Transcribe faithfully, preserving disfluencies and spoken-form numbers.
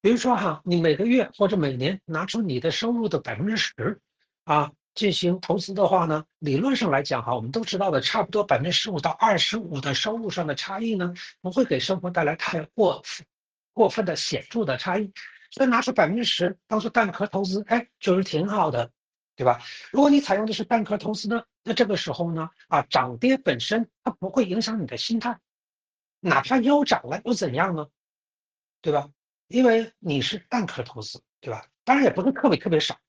比如说哈，你每个月或者每年拿出你的收入的百分之十，啊，进行投资的话呢，理论上来讲哈，我们都知道的，差不多百分之十五到二十五的收入上的差异呢，不会给生活带来太过过分的显著的差异。所以拿出百分之十当做蛋壳投资，哎，就是挺好的，对吧？如果你采用的是蛋壳投资呢，那这个时候呢，啊，涨跌本身它不会影响你的心态，哪怕腰斩了又怎样呢？对吧？因为你是蛋壳投资，对吧？当然也不是特别特别少，